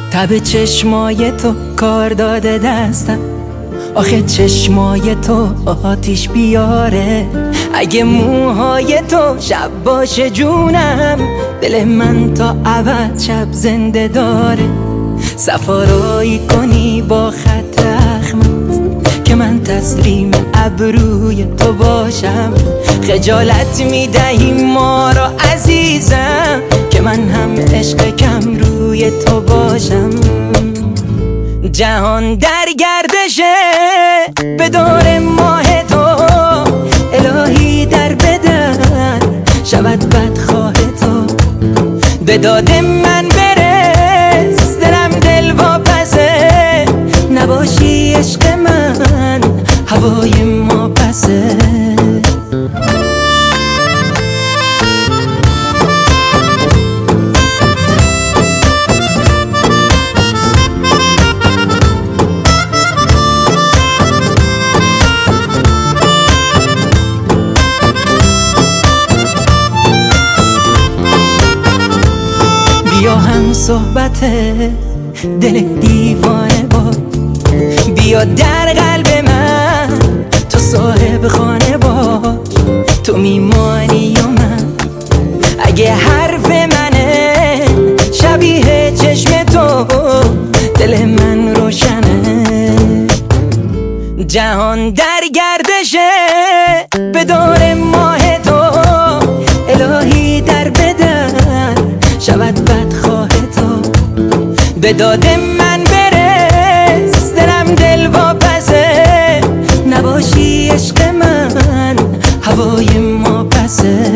تب چشمای تو کار داده دستم، آخه چشمای تو آتیش بیاره. اگه موهای تو شب باشه جونم، دل من تا ابد شب زنده داره. سفارایی کنی با خط رحمت که من تسلیم ابروی تو باشم. خجالت میدهی ما را عزیزم که من هم عشق کم روی تو باشم. جهان در گردشه به دور ماه تو، الهی در بدر شود بدخواه تو. به داد من برس دلم دل واپسه، نباشی عشق من هوای ما پسه. بیا هم صحبت دل دیوانه با، بیا در قلب من تو صاحب خانه باش. تو میمانی و من اگه حرف منه، شبیه چشم تو دل من روشنه. جهان در گردشه به دور ماه تو، الهی در بدر شود بدخواه تو. به داد من برس دلم دل واپسه، نباشی عشق من هوای ما پسه.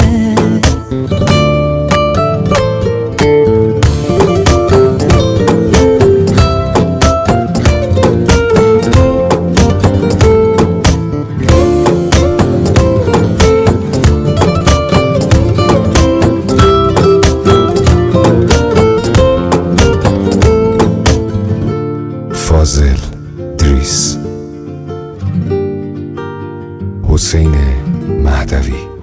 فاضل دریس، حسین مهدوی.